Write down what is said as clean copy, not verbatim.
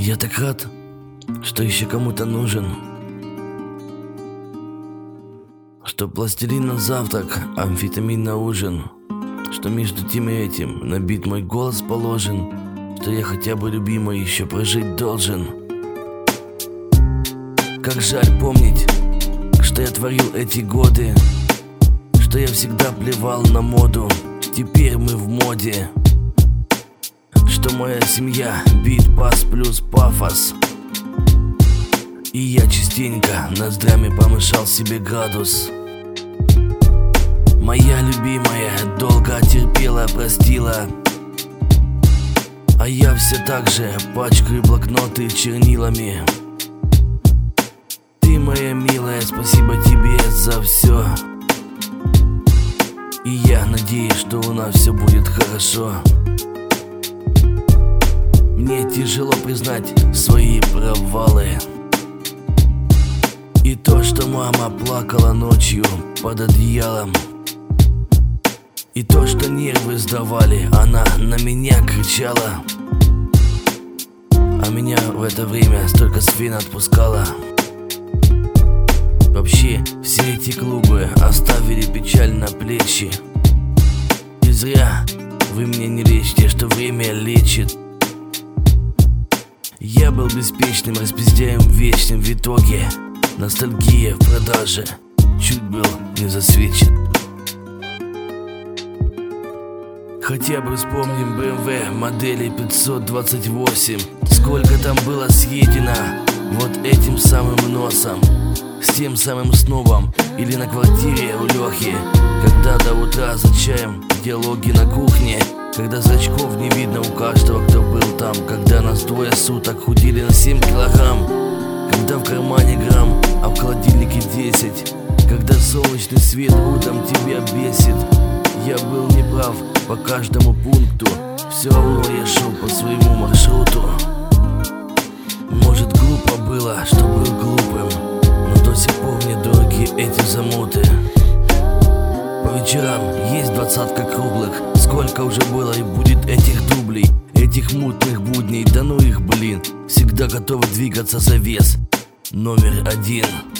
Я так рад, что еще кому-то нужен, что пластилин на завтрак, амфетамин на ужин, что между тем и этим на бит мой голос положен, что я хотя бы любимой еще прожить должен. Как жаль помнить, что я творил эти годы, что я всегда плевал на моду, теперь мы в моде. Что моя семья бит, пас плюс пафос, и я частенько ноздрями помешал себе градус. Моя любимая долго терпела, простила, а я все так же пачкаю блокноты чернилами. Ты моя милая, спасибо тебе за все, и я надеюсь, что у нас все будет хорошо. Мне тяжело признать свои провалы, и то, что мама плакала ночью под одеялом, и то, что нервы сдавали, она на меня кричала, а меня в это время столько свин отпускала. Вообще, все эти клубы оставили печаль на плечи, и зря вы мне не лечите, что время лечит. Я был беспечным распиздяем вечным, в итоге ностальгия в продаже, чуть был не засвечен. Хотя бы вспомним BMW модели 528. Сколько там было съедено вот этим самым носом, с тем самым снобом или на квартире у Лехи, когда до утра за чаем диалоги на кухне, когда зрачков не видно у каждого, кто был там, когда нас 2 суток худели на 7 килограмм, когда в кармане грамм, а в холодильнике 10, когда солнечный свет утром тебя бесит. Я был неправ по каждому пункту, все равно я шел по своему маршруту. Может, глупо было, что был глупым, но до сих пор мне дороги эти замуты. По вечерам есть 20-ка круглых, сколько уже было и будет этих дублей, этих мутных будней, да ну их, блин. Всегда готовы двигаться за вес номер 1.